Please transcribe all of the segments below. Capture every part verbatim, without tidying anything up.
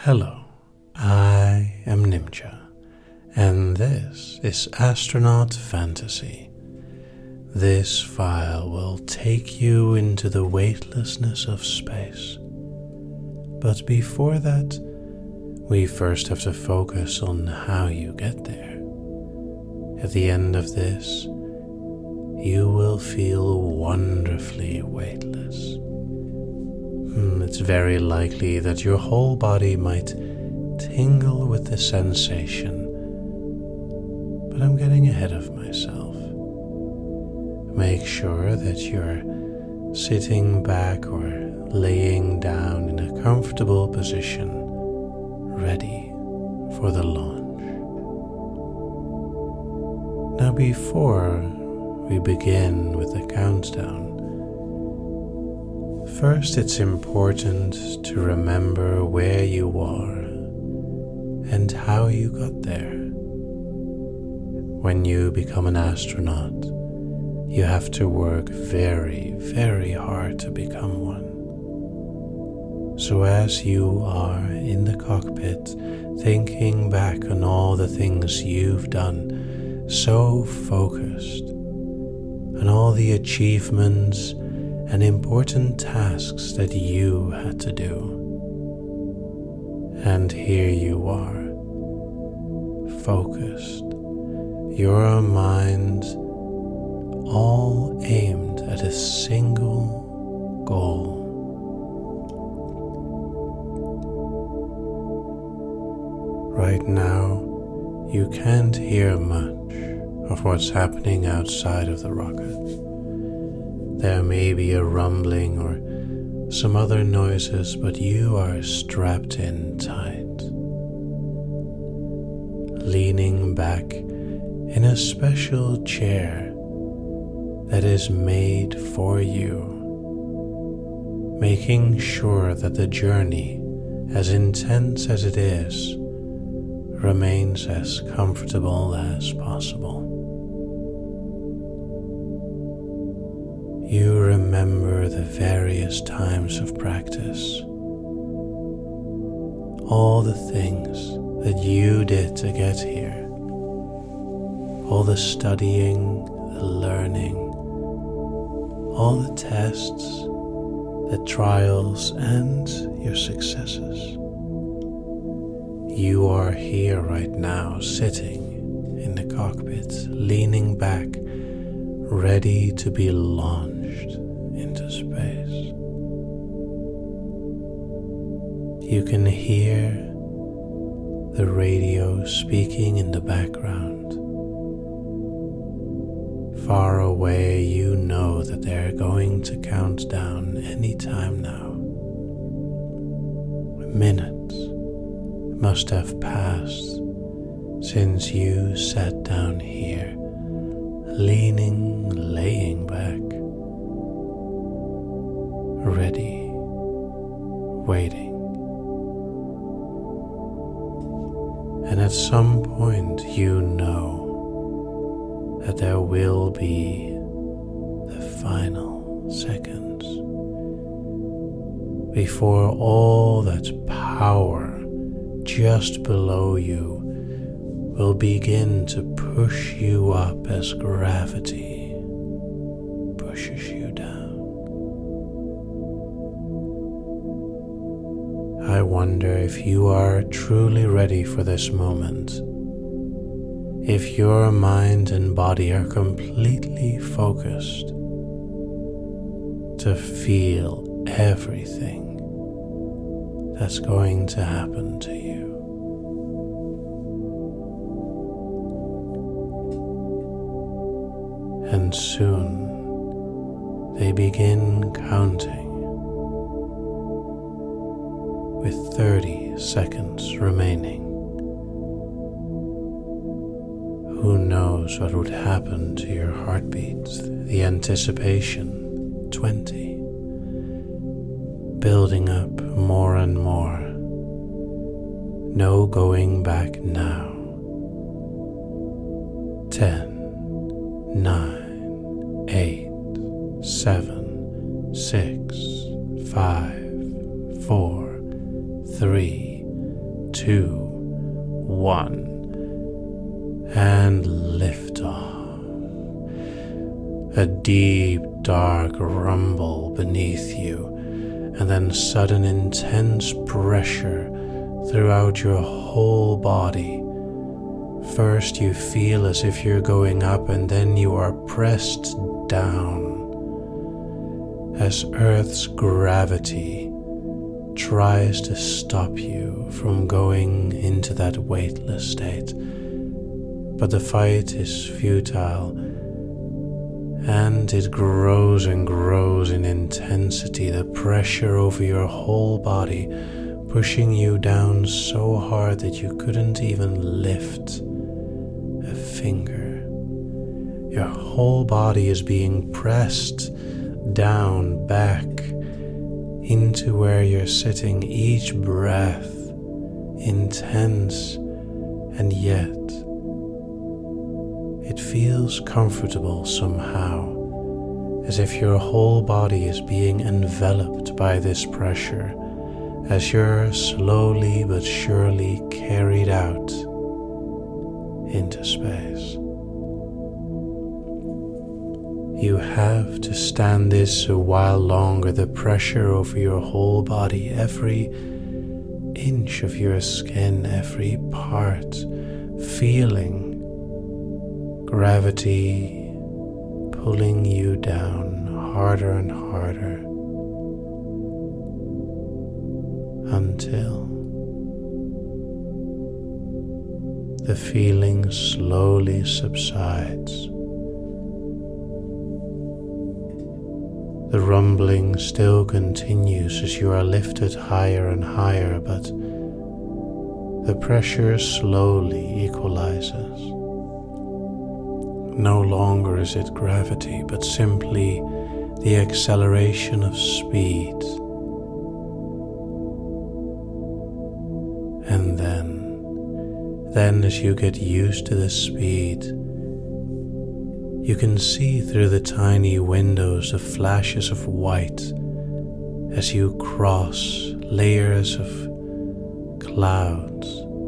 Hello, I am Nimcha, and this is Astronaut Fantasy. This file will take you into the weightlessness of space. But before that, we first have to focus on how you get there. At the end of this, you will feel wonderfully weightless. Hmm, it's very likely that your whole body might tingle with the sensation, but I'm getting ahead of myself. Make sure that you're sitting back or laying down in a comfortable position, ready for the launch. Now, before we begin with the countdown, first it's important to remember where you are and how you got there. When you become an astronaut, you have to work very, very hard to become one. So as you are in the cockpit, thinking back on all the things you've done, so focused on all the achievements and important tasks that you had to do. And here you are, focused, your mind all aimed at a single goal. Right now, you can't hear much of what's happening outside of the rocket. There may be a rumbling or some other noises, but you are strapped in tight, leaning back in a special chair that is made for you, making sure that the journey, as intense as it is, remains as comfortable as possible. You remember the various times of practice, all the things that you did to get here, all the studying, the learning, all the tests, the trials, and your successes. You are here right now, sitting in the cockpit, leaning back, ready to be launched into space. You can hear the radio speaking in the background. Far away, you know that they're going to count down any time now. Minutes must have passed since you sat down here, leaning, laying back, ready, waiting. And at some point you know that there will be the final seconds before all that power just below you will begin to push you up as gravity pushes you down. I wonder if you are truly ready for this moment, if your mind and body are completely focused to feel everything that's going to happen to you. And soon they begin counting, with thirty seconds remaining. Who knows what would happen to your heartbeat, the anticipation, twenty, building up more and more. No going back now. Ten, nine, eight, seven, six, five, four, three, two, one, and lift off. A deep, dark rumble beneath you, and then sudden intense pressure throughout your whole body. First you feel as if you're going up, and then you are pressed down as Earth's gravity tries to stop you from going into that weightless state. But the fight is futile, and it grows and grows in intensity, the pressure over your whole body, pushing you down so hard that you couldn't even lift a finger. Your whole body is being pressed down back into where you're sitting, each breath intense, and yet it feels comfortable somehow, as if your whole body is being enveloped by this pressure as you're slowly but surely carried out into space. You have to stand this a while longer, the pressure over your whole body, every inch of your skin, every part, feeling gravity pulling you down harder and harder until the feeling slowly subsides. The rumbling still continues as you are lifted higher and higher, but the pressure slowly equalizes. No longer is it gravity, but simply the acceleration of speed. And then, then as you get used to the speed, you can see through the tiny windows the flashes of white as you cross layers of clouds,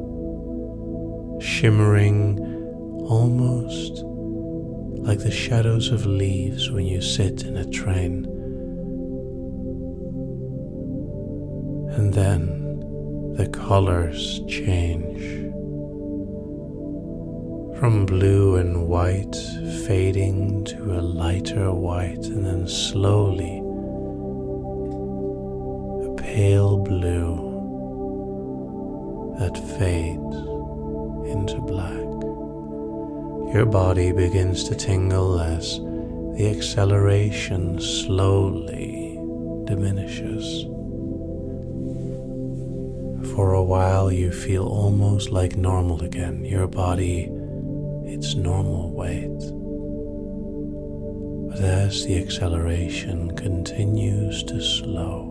shimmering almost like the shadows of leaves when you sit in a train. And then the colors change from blue and white, fading to a lighter white, and then slowly a pale blue that fades into black. Your body begins to tingle as the acceleration slowly diminishes. For a while you feel almost like normal again, your body its normal weight. But as the acceleration continues to slow,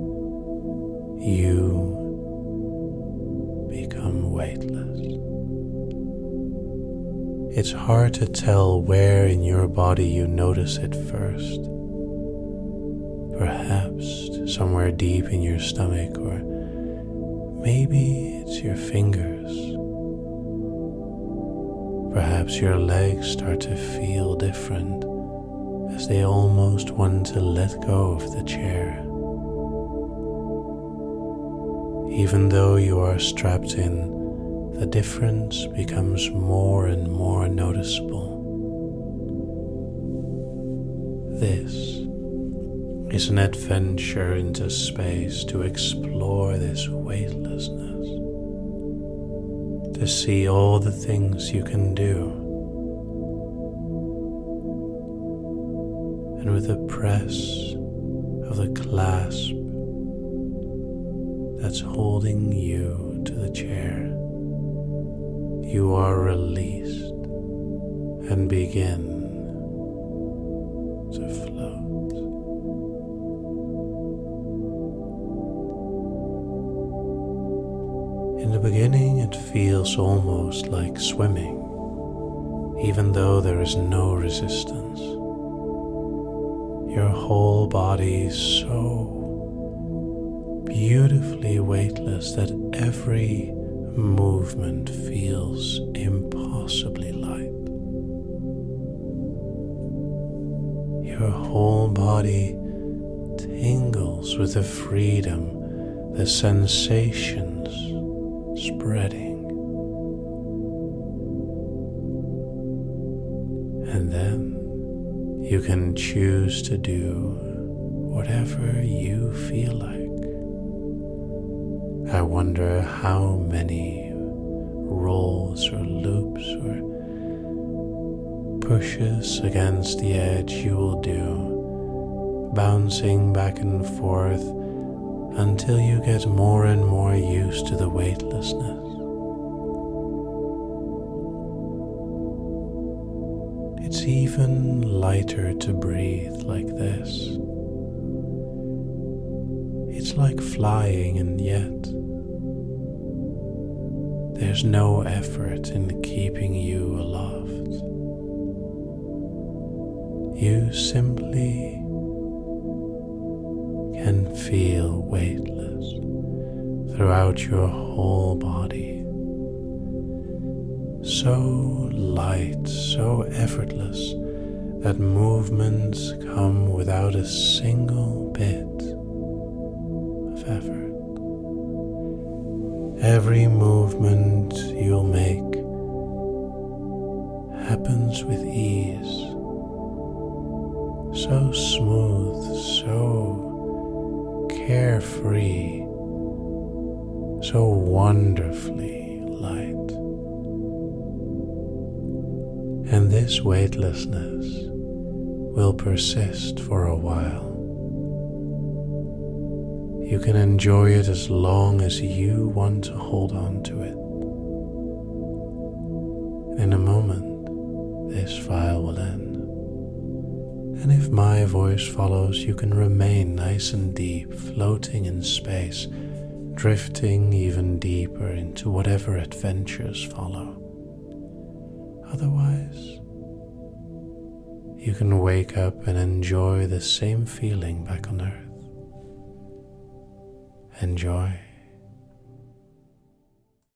you become weightless. It's hard to tell where in your body you notice it first. Perhaps somewhere deep in your stomach, or maybe it's your fingers. Perhaps your legs start to feel different as they almost want to let go of the chair. Even though you are strapped in, the difference becomes more and more noticeable. This is an adventure into space to explore this weightlessness, to see all the things you can do. And with the press of the clasp that's holding you to the chair, you are released and begin to float. In the beginning, it feels almost like swimming, even though there is no resistance. Your whole body is so beautifully weightless that every movement feels impossibly light. Your whole body tingles with the freedom, the sensations spreading. And then you can choose to do whatever you feel like. I wonder how many rolls or loops or pushes against the edge you will do, bouncing back and forth until you get more and more used to the weightlessness. It's even lighter to breathe like this. It's like flying, and yet there's no effort in keeping you aloft. You simply can feel weightless throughout your whole body. So light, so effortless that movements come without a single bit of effort. Every movement you'll make happens with ease, so smooth, so carefree, so wonderfully light. And this weightlessness will persist for a while. You can enjoy it as long as you want to hold on to it. In a moment, this file will end. And if my voice follows, you can remain nice and deep, floating in space, drifting even deeper into whatever adventures follow. Otherwise, you can wake up and enjoy the same feeling back on Earth. Enjoy.